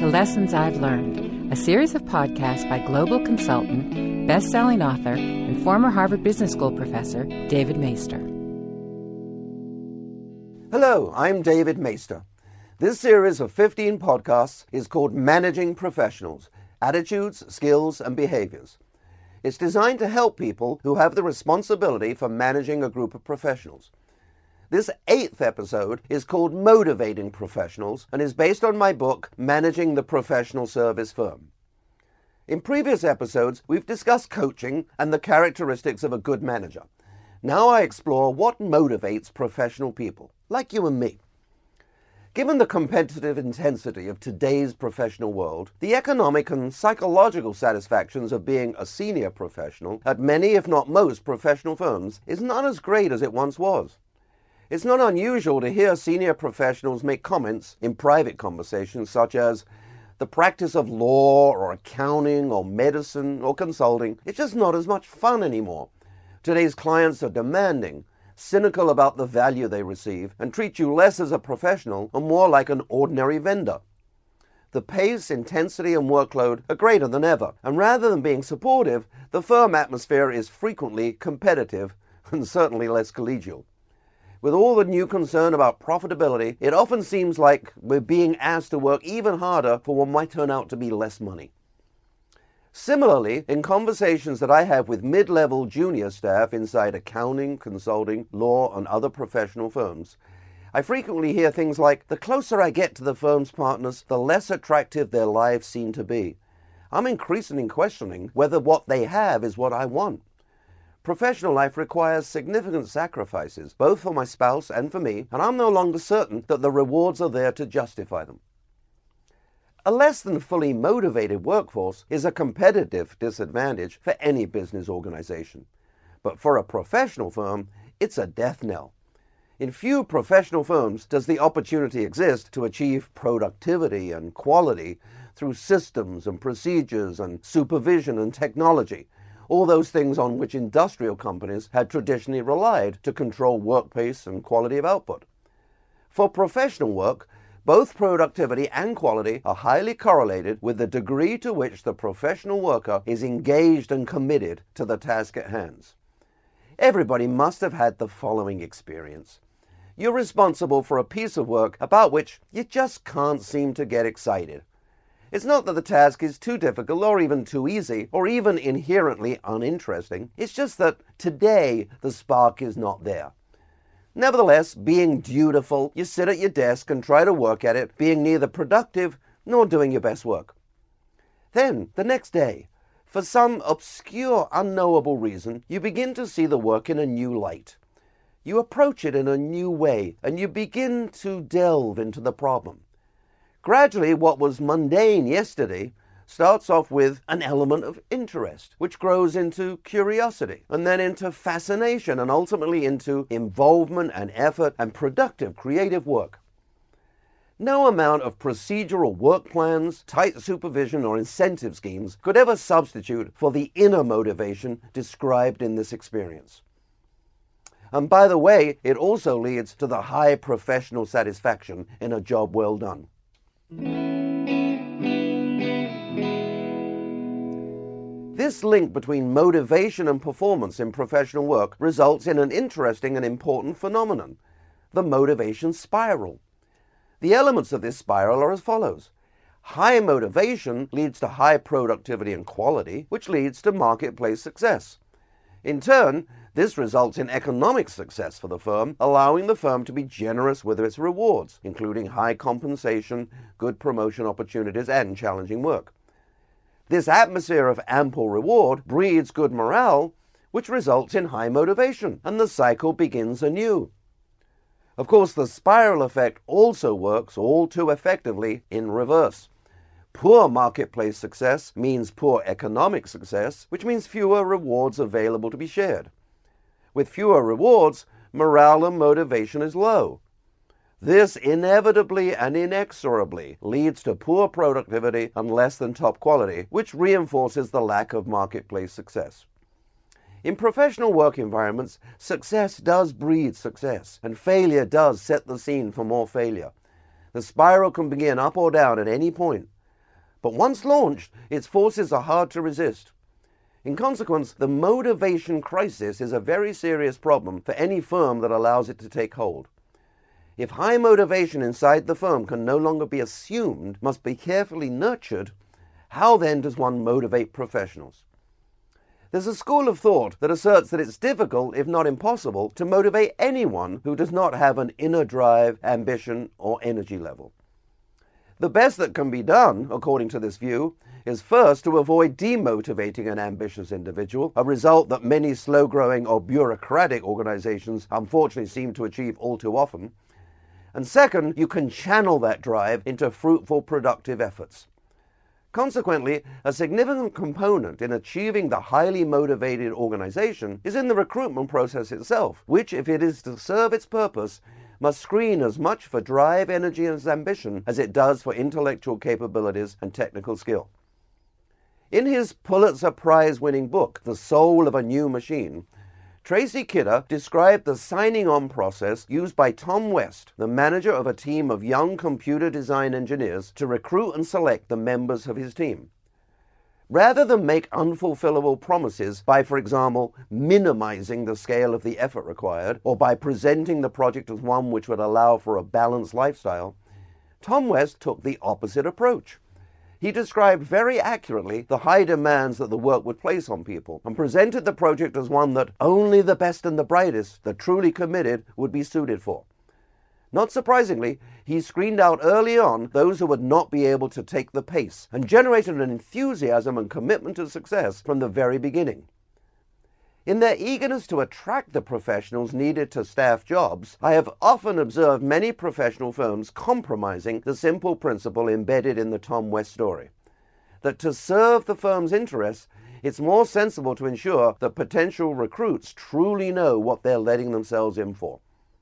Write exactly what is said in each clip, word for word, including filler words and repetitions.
to Lessons I've Learned, a series of podcasts by global consultant, best-selling author, and former Harvard Business School professor David Maister. Hello, I'm David Maister. This series of fifteen podcasts is called Managing Professionals: Attitudes, Skills, and Behaviors. It's designed to help people who have the responsibility for managing a group of professionals. This eighth episode is called Motivating Professionals and is based on my book, Managing the Professional Service Firm. In previous episodes, we've discussed coaching and the characteristics of a good manager. Now I explore what motivates professional people, like you and me. Given the competitive intensity of today's professional world, the economic and psychological satisfactions of being a senior professional at many, if not most, professional firms is not as great as it once was. It's not unusual to hear senior professionals make comments in private conversations such as, the practice of law or accounting or medicine or consulting, it's just not as much fun anymore. Today's clients are demanding, cynical about the value they receive, and treat you less as a professional and more like an ordinary vendor. The pace, intensity, and workload are greater than ever, and rather than being supportive, the firm atmosphere is frequently competitive and certainly less collegial. With all the new concern about profitability, it often seems like we're being asked to work even harder for what might turn out to be less money. Similarly, in conversations that I have with mid-level junior staff inside accounting, consulting, law, and other professional firms, I frequently hear things like, the closer I get to the firm's partners, the less attractive their lives seem to be. I'm increasingly questioning whether what they have is what I want. Professional life requires significant sacrifices, both for my spouse and for me, and I'm no longer certain that the rewards are there to justify them. A less than fully motivated workforce is a competitive disadvantage for any business organization. But for a professional firm, it's a death knell. In few professional firms does the opportunity exist to achieve productivity and quality through systems and procedures and supervision and technology, all those things on which industrial companies had traditionally relied to control work pace and quality of output. For professional work, both productivity and quality are highly correlated with the degree to which the professional worker is engaged and committed to the task at hand. Everybody must have had the following experience. You're responsible for a piece of work about which you just can't seem to get excited. It's not that the task is too difficult or even too easy or even inherently uninteresting. It's just that today the spark is not there. Nevertheless, being dutiful, you sit at your desk and try to work at it, being neither productive nor doing your best work. Then, the next day, for some obscure, unknowable reason, you begin to see the work in a new light. You approach it in a new way, and you begin to delve into the problem. Gradually, what was mundane yesterday starts off with an element of interest, which grows into curiosity, and then into fascination, and ultimately into involvement and effort and productive creative work. No amount of procedural work plans, tight supervision, or incentive schemes could ever substitute for the inner motivation described in this experience. And by the way, it also leads to the high professional satisfaction in a job well done. This link between motivation and performance in professional work results in an interesting and important phenomenon, the motivation spiral. The elements of this spiral are as follows. High motivation leads to high productivity and quality, which leads to marketplace success. In turn, this results in economic success for the firm, allowing the firm to be generous with its rewards, including high compensation, good promotion opportunities, and challenging work. This atmosphere of ample reward breeds good morale, which results in high motivation, and the cycle begins anew. Of course, the spiral effect also works all too effectively in reverse. Poor marketplace success means poor economic success, which means fewer rewards available to be shared. With fewer rewards, morale and motivation is low. This inevitably and inexorably leads to poor productivity and less than top quality, which reinforces the lack of marketplace success. In professional work environments, success does breed success, and failure does set the scene for more failure. The spiral can begin up or down at any point. But once launched, its forces are hard to resist. In consequence, the motivation crisis is a very serious problem for any firm that allows it to take hold. If high motivation inside the firm can no longer be assumed, must be carefully nurtured, how then does one motivate professionals? There's a school of thought that asserts that it's difficult, if not impossible, to motivate anyone who does not have an inner drive, ambition, or energy level. The best that can be done, according to this view, is first to avoid demotivating an ambitious individual, a result that many slow-growing or bureaucratic organizations unfortunately seem to achieve all too often. And second, you can channel that drive into fruitful, productive efforts. Consequently, a significant component in achieving the highly motivated organization is in the recruitment process itself, which, if it is to serve its purpose, must screen as much for drive, energy, and ambition as it does for intellectual capabilities and technical skill. In his Pulitzer Prize-winning book, The Soul of a New Machine, Tracy Kidder described the signing-on process used by Tom West, the manager of a team of young computer design engineers, to recruit and select the members of his team. Rather than make unfulfillable promises by, for example, minimizing the scale of the effort required, or by presenting the project as one which would allow for a balanced lifestyle, Tom West took the opposite approach. He described very accurately the high demands that the work would place on people, and presented the project as one that only the best and the brightest, the truly committed, would be suited for. Not surprisingly, he screened out early on those who would not be able to take the pace, and generated an enthusiasm and commitment to success from the very beginning. In their eagerness to attract the professionals needed to staff jobs, I have often observed many professional firms compromising the simple principle embedded in the Tom West story, that to serve the firm's interests, it's more sensible to ensure that potential recruits truly know what they're letting themselves in for.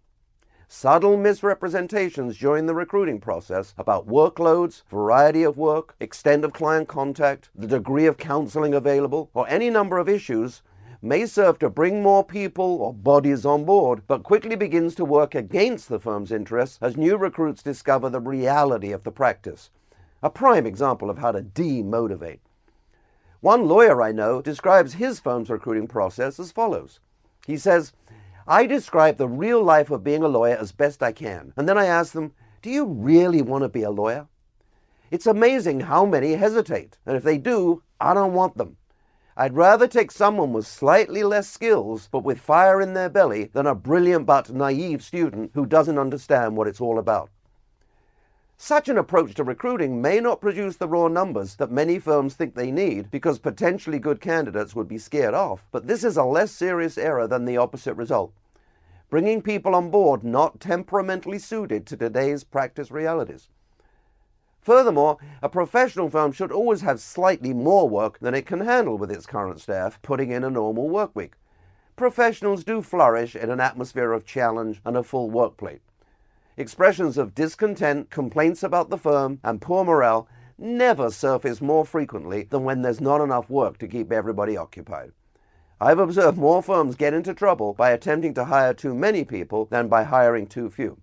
Subtle misrepresentations during the recruiting process about workloads, variety of work, extent of client contact, the degree of counseling available, or any number of issues may serve to bring more people or bodies on board, but quickly begins to work against the firm's interests as new recruits discover the reality of the practice. A prime example of how to demotivate. One lawyer I know describes his firm's recruiting process as follows. He says, "I describe the real life of being a lawyer as best I can, and then I ask them, do you really want to be a lawyer? It's amazing how many hesitate, and if they do, I don't want them. I'd rather take someone with slightly less skills but with fire in their belly than a brilliant but naive student who doesn't understand what it's all about." Such an approach to recruiting may not produce the raw numbers that many firms think they need because potentially good candidates would be scared off, but this is a less serious error than the opposite result. Bringing people on board not temperamentally suited to today's practice realities. Furthermore, a professional firm should always have slightly more work than it can handle with its current staff, putting in a normal work week. Professionals do flourish in an atmosphere of challenge and a full workplate. Expressions of discontent, complaints about the firm, and poor morale never surface more frequently than when there's not enough work to keep everybody occupied. I've observed more firms get into trouble by attempting to hire too many people than by hiring too few.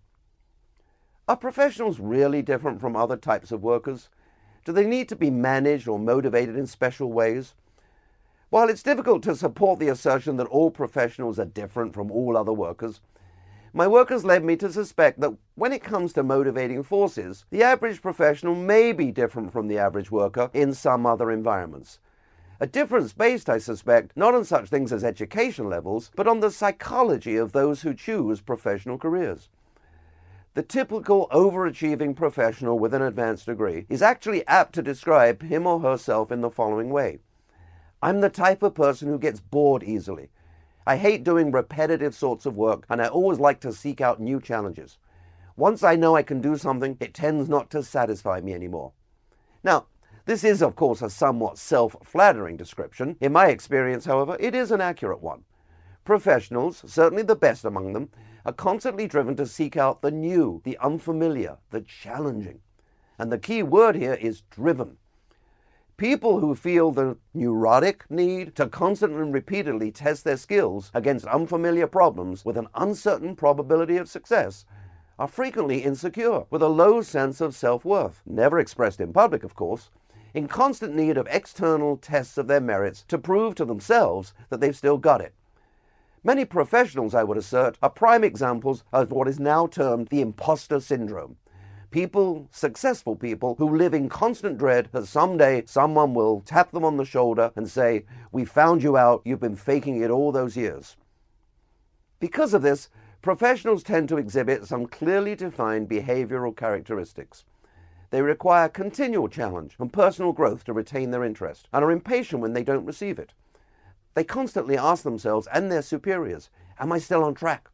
Are professionals really different from other types of workers? Do they need to be managed or motivated in special ways? While it's difficult to support the assertion that all professionals are different from all other workers, my work has led me to suspect that when it comes to motivating forces, the average professional may be different from the average worker in some other environments. A difference based, I suspect, not on such things as education levels, but on the psychology of those who choose professional careers. The typical overachieving professional with an advanced degree is actually apt to describe him or herself in the following way. I'm the type of person who gets bored easily. I hate doing repetitive sorts of work, and I always like to seek out new challenges. Once I know I can do something, it tends not to satisfy me anymore. Now, this is, of course, a somewhat self-flattering description. In my experience, however, it is an accurate one. Professionals, certainly the best among them, are constantly driven to seek out the new, the unfamiliar, the challenging. And the key word here is driven. People who feel the neurotic need to constantly and repeatedly test their skills against unfamiliar problems with an uncertain probability of success are frequently insecure, with a low sense of self-worth, never expressed in public, of course. in constant need of external tests of their merits to prove to themselves that they've still got it. Many professionals, I would assert, are prime examples of what is now termed the imposter syndrome. People, successful people, who live in constant dread that someday someone will tap them on the shoulder and say, "We found you out, you've been faking it all those years." Because of this, professionals tend to exhibit some clearly defined behavioral characteristics. They require continual challenge and personal growth to retain their interest, and are impatient when they don't receive it. They constantly ask themselves and their superiors, "Am I still on track?"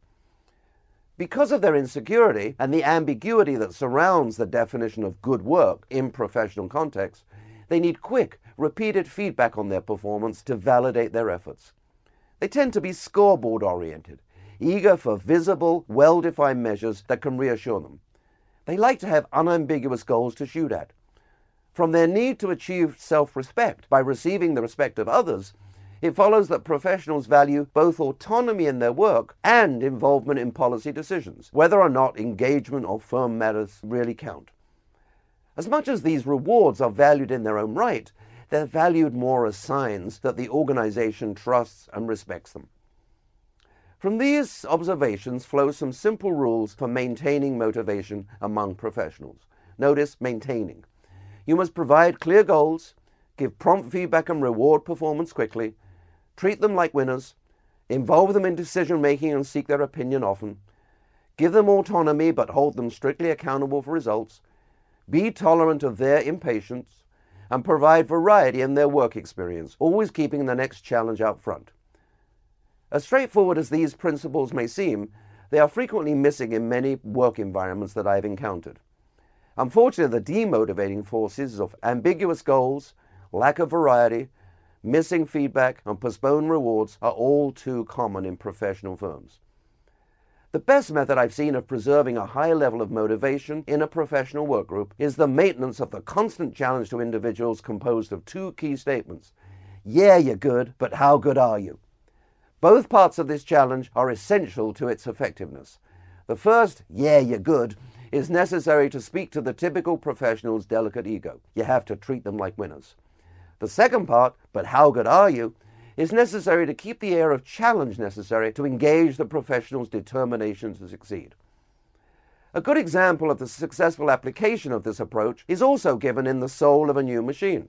Because of their insecurity and the ambiguity that surrounds the definition of good work in professional contexts, they need quick, repeated feedback on their performance to validate their efforts. They tend to be scoreboard-oriented, eager for visible, well-defined measures that can reassure them. They like to have unambiguous goals to shoot at. From their need to achieve self-respect by receiving the respect of others, it follows that professionals value both autonomy in their work and involvement in policy decisions, whether or not engagement or firm matters really count. As much as these rewards are valued in their own right, they're valued more as signs that the organization trusts and respects them. From these observations flow some simple rules for maintaining motivation among professionals. Notice maintaining. You must provide clear goals, give prompt feedback and reward performance quickly, treat them like winners, involve them in decision-making and seek their opinion often, give them autonomy but hold them strictly accountable for results, be tolerant of their impatience, and provide variety in their work experience, always keeping the next challenge out front. As straightforward as these principles may seem, they are frequently missing in many work environments that I've encountered. Unfortunately, the demotivating forces of ambiguous goals, lack of variety, missing feedback, and postponed rewards are all too common in professional firms. The best method I've seen of preserving a high level of motivation in a professional work group is the maintenance of the constant challenge to individuals composed of two key statements. Yeah, you're good, but how good are you? Both parts of this challenge are essential to its effectiveness. The first, yeah, you're good, is necessary to speak to the typical professional's delicate ego. You have to treat them like winners. The second part, but how good are you, is necessary to keep the air of challenge necessary to engage the professional's determination to succeed. A good example of the successful application of this approach is also given in The Soul of a New Machine.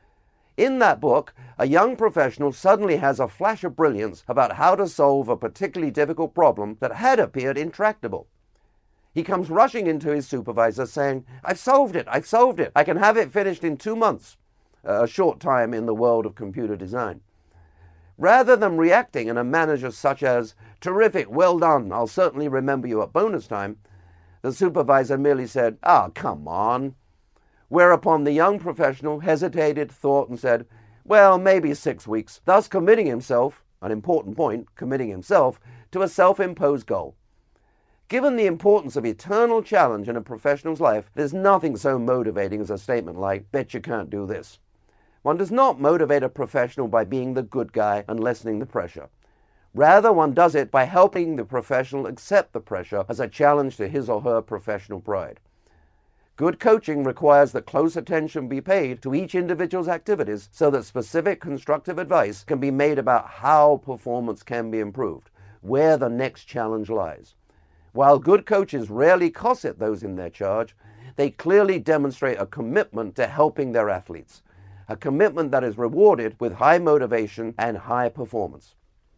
In that book, a young professional suddenly has a flash of brilliance about how to solve a particularly difficult problem that had appeared intractable. He comes rushing into his supervisor saying, "I've solved it, I've solved it, I can have it finished in two months. A short time in the world of computer design. Rather than reacting in a manner such as, "Terrific, well done, I'll certainly remember you at bonus time," the supervisor merely said, "Ah, come on." Whereupon the young professional hesitated, thought, and said, "Well, maybe six weeks, thus committing himself, an important point, committing himself, to a self-imposed goal. Given the importance of eternal challenge in a professional's life, there's nothing so motivating as a statement like, "Bet you can't do this." One does not motivate a professional by being the good guy and lessening the pressure. Rather, one does it by helping the professional accept the pressure as a challenge to his or her professional pride. Good coaching requires that close attention be paid to each individual's activities so that specific constructive advice can be made about how performance can be improved, where the next challenge lies. While good coaches rarely cosset those in their charge, they clearly demonstrate a commitment to helping their athletes, a commitment that is rewarded with high motivation and high performance.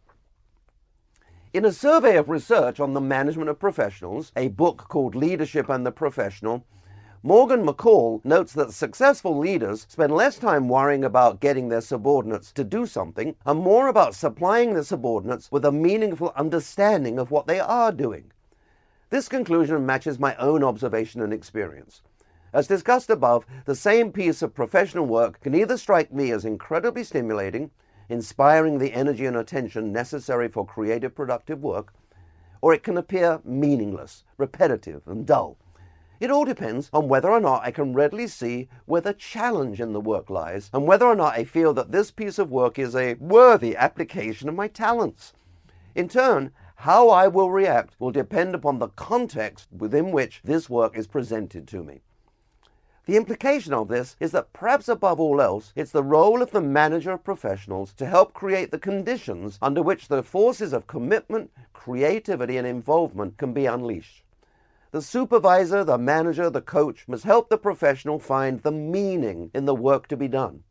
In a survey of research on the management of professionals, a book called Leadership and the Professional, Morgan McCall notes that successful leaders spend less time worrying about getting their subordinates to do something and more about supplying the subordinates with a meaningful understanding of what they are doing. This conclusion matches my own observation and experience. As discussed above, the same piece of professional work can either strike me as incredibly stimulating, inspiring the energy and attention necessary for creative, productive work, or it can appear meaningless, repetitive, and dull. It all depends on whether or not I can readily see where the challenge in the work lies, and whether or not I feel that this piece of work is a worthy application of my talents. In turn, how I will react will depend upon the context within which this work is presented to me. The implication of this is that perhaps above all else, it's the role of the manager of professionals to help create the conditions under which the forces of commitment, creativity, and involvement can be unleashed. The supervisor, the manager, the coach must help the professional find the meaning in the work to be done.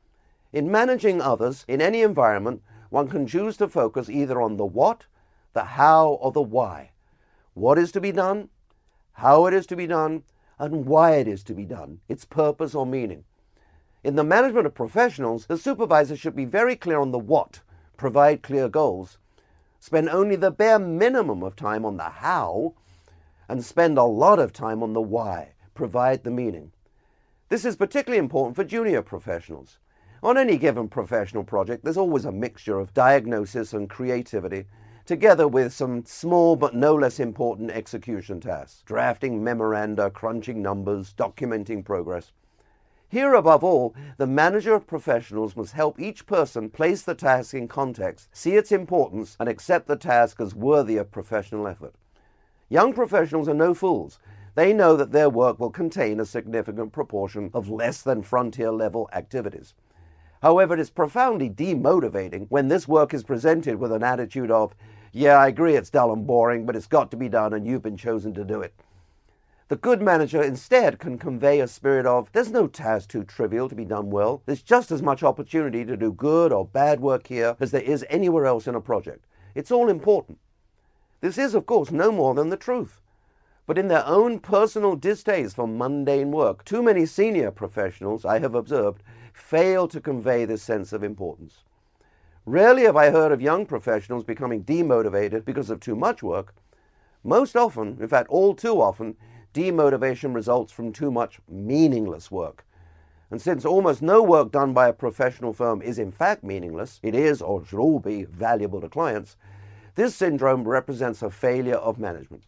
In managing others in any environment, one can choose to focus either on the what, the how, or the why. What is to be done, how it is to be done, and why it is to be done, its purpose or meaning. In the management of professionals, the supervisor should be very clear on the what, provide clear goals, spend only the bare minimum of time on the how, and spend a lot of time on the why, provide the meaning. This is particularly important for junior professionals. On any given professional project, there's always a mixture of diagnosis and creativity, together with some small but no less important execution tasks, drafting memoranda, crunching numbers, documenting progress. Here, above all, the manager of professionals must help each person place the task in context, see its importance, and accept the task as worthy of professional effort. Young professionals are no fools. They know that their work will contain a significant proportion of less than frontier-level activities. However, it is profoundly demotivating when this work is presented with an attitude of, yeah, I agree it's dull and boring, but it's got to be done and you've been chosen to do it. The good manager instead can convey a spirit of, there's no task too trivial to be done well. There's just as much opportunity to do good or bad work here as there is anywhere else in a project. It's all important. This is, of course, no more than the truth. But in their own personal distaste for mundane work, too many senior professionals, I have observed, fail to convey this sense of importance. Rarely have I heard of young professionals becoming demotivated because of too much work. Most often, in fact all too often, demotivation results from too much meaningless work. And since almost no work done by a professional firm is in fact meaningless, it is or should all be valuable to clients, this syndrome represents a failure of management.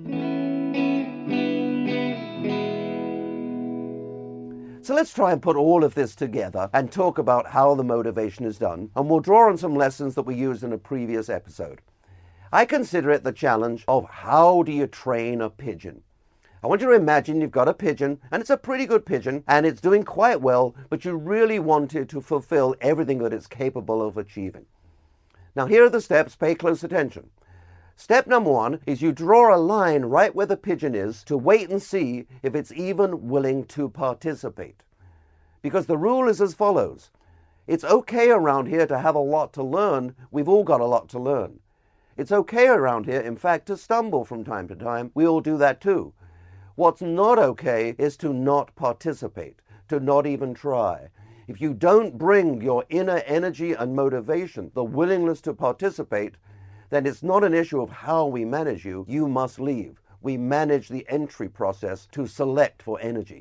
So let's try and put all of this together and talk about how the motivation is done, and we'll draw on some lessons that we used in a previous episode. I consider it the challenge of how do you train a pigeon? I want you to imagine you've got a pigeon, and it's a pretty good pigeon, and it's doing quite well, but you really want it to fulfill everything that it's capable of achieving. Now here are the steps, pay close attention. Step number one is you draw a line right where the pigeon is to wait and see if it's even willing to participate. Because the rule is as follows. It's okay around here to have a lot to learn. We've all got a lot to learn. It's okay around here, in fact, to stumble from time to time. We all do that too. What's not okay is to not participate, to not even try. If you don't bring your inner energy and motivation, the willingness to participate, then it's not an issue of how we manage you. You must leave. We manage the entry process to select for energy.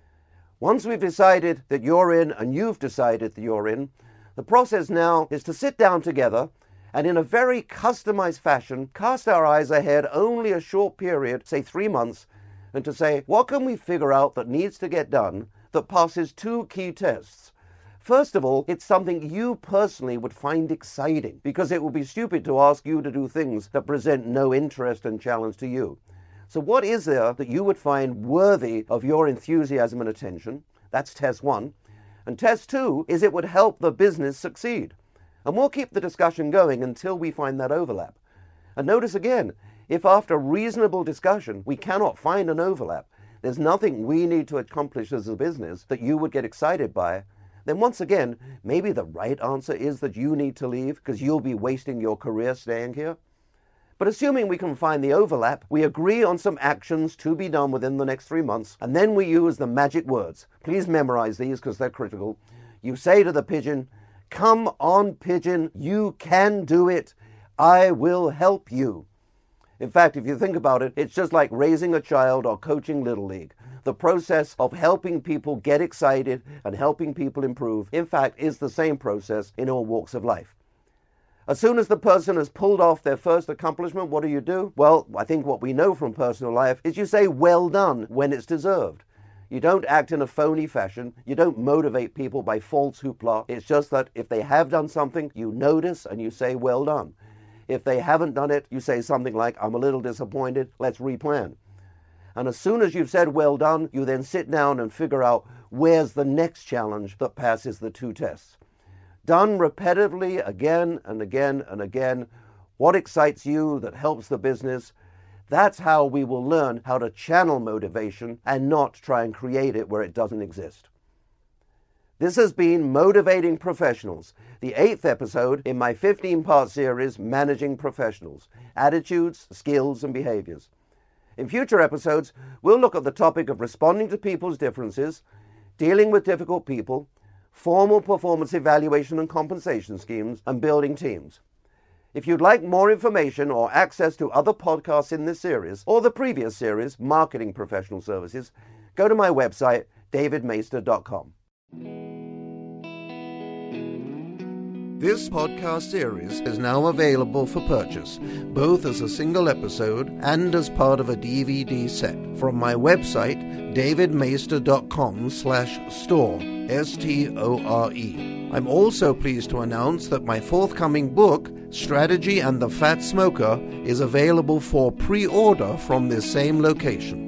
Once we've decided that you're in and you've decided that you're in, the process now is to sit down together and in a very customized fashion, cast our eyes ahead only a short period, say three months, and to say, what can we figure out that needs to get done that passes two key tests? First of all, it's something you personally would find exciting, because it would be stupid to ask you to do things that present no interest and challenge to you. So what is there that you would find worthy of your enthusiasm and attention? That's test one. And test two is it would help the business succeed. And we'll keep the discussion going until we find that overlap. And notice again, if after reasonable discussion we cannot find an overlap, there's nothing we need to accomplish as a business that you would get excited by, then once again, maybe the right answer is that you need to leave because you'll be wasting your career staying here. But assuming we can find the overlap, we agree on some actions to be done within the next three months, and then we use the magic words. Please memorize these because they're critical. You say to the pigeon, "Come on, pigeon, you can do it. I will help you." In fact, if you think about it, it's just like raising a child or coaching Little League. The process of helping people get excited and helping people improve, in fact, is the same process in all walks of life. As soon as the person has pulled off their first accomplishment, what do you do? Well, I think what we know from personal life is you say well done when it's deserved. You don't act in a phony fashion. You don't motivate people by false hoopla. It's just that if they have done something, you notice and you say well done. If they haven't done it, you say something like, I'm a little disappointed, let's replan. And as soon as you've said well done, you then sit down and figure out where's the next challenge that passes the two tests. Done repetitively again and again and again, what excites you that helps the business, that's how we will learn how to channel motivation and not try and create it where it doesn't exist. This has been Motivating Professionals, the eighth episode in my fifteen-part series, Managing Professionals, Attitudes, Skills, and Behaviors. In future episodes, we'll look at the topic of responding to people's differences, dealing with difficult people, formal performance evaluation and compensation schemes, and building teams. If you'd like more information or access to other podcasts in this series, or the previous series, Marketing Professional Services, go to my website, david maister dot com. This podcast series is now available for purchase, both as a single episode and as part of a D V D set, from my website, david maister dot com slash store, S T O R E. I'm also pleased to announce that my forthcoming book, Strategy and the Fat Smoker, is available for pre-order from this same location.